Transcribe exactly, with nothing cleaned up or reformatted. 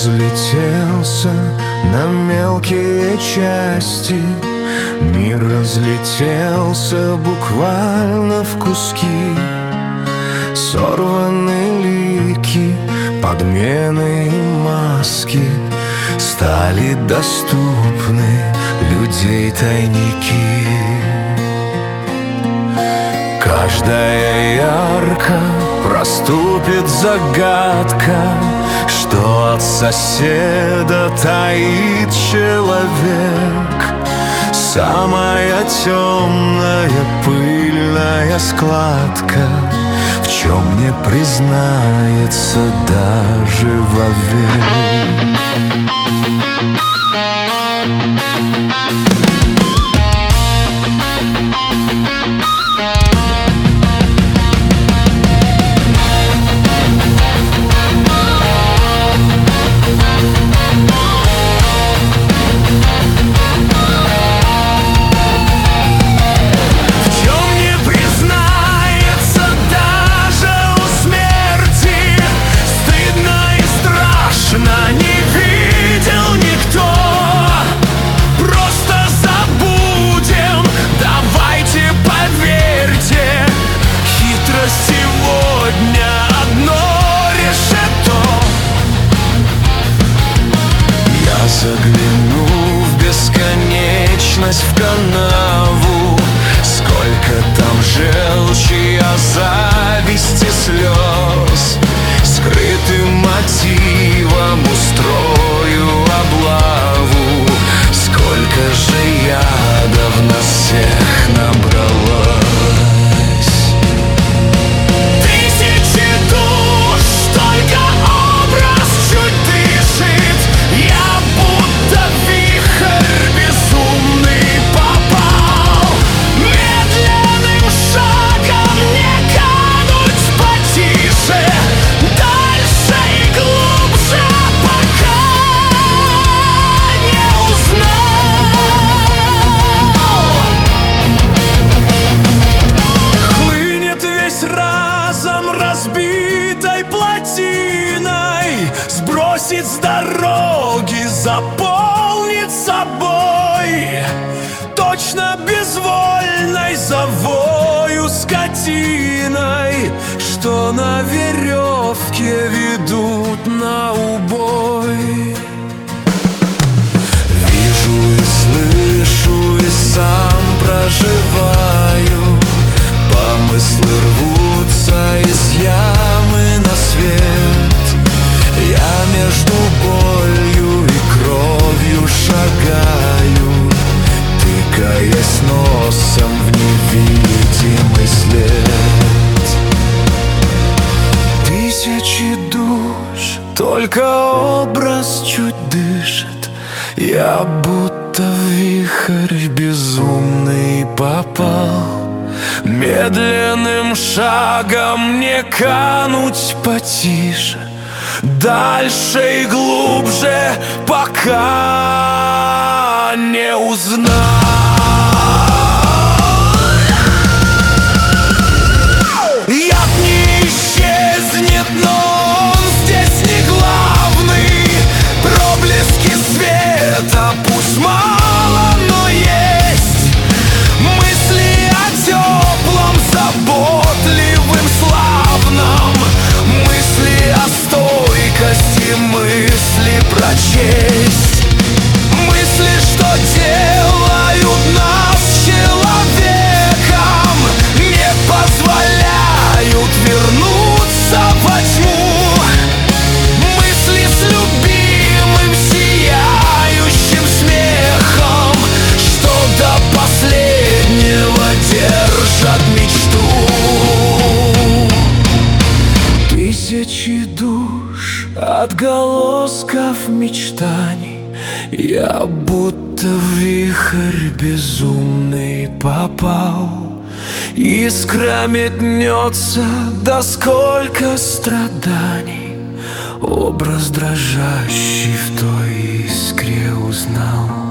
разлетелся на мелкие части, мир разлетелся буквально в куски. Сорваны лики, подмены и маски, стали доступны людей тайники. Каждая ярко проступит загадка, что от соседа таит человек. Самая темная пыльная складка, в чем не признается даже вовек. Загляну в бесконечность, в канаву, сколько там желчи, зависти, слез. Скрытым мотивом устрою облаву, сколько же ядов на всех набралось. Тысячи душ, только образ чуть дышит. Я будто вихрь безумный попал, медленным шагом не кануть потише, дальше и глубже, пока не узнал. Хлынет весь разом разбитой плотиной, сбросит с дороги, заполнит собой. Точно безвольной завою скотиной, что на веревке ведут на убой. Вижу и слышу, и сам проживаю. Помыслы рвутся из ямы на свет. Я между болью и кровью шагаю, тыкаясь носом в невидимый след. Тысячи душ, только образ чуть дышит. Я будто в вихрь безумный попал, медленным шагом не кануть потише, дальше и глубже, пока не узнал. Яд не исчезнет, но он здесь не главный. Проблески света пусть мало, но есть. Мысли о теплом, заботливым, славном. Мысли о стойкости, мысли про честь. Мысли, что делают нас человеком, не позволяют вернуться во тьму. Мысли с любимым сияющим смехом, что до последнего держат мечту. Тысячи душ, отголосков мечтаний. Я будто в вихрь безумный попал. Искра метнется, да сколько страданий. Образ дрожащий в той искре узнал.